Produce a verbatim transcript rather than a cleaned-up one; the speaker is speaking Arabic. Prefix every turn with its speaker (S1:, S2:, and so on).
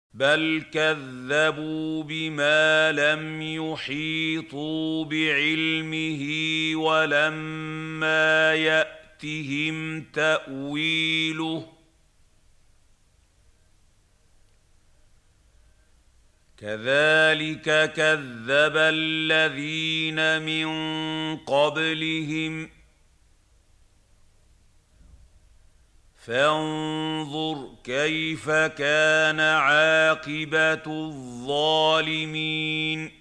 S1: بل كذبوا بما لم يحيطوا بعلمه ولما يأتهم تأويله كذلك كذب الذين من قبلهم فانظر كيف كان عاقبة الظالمين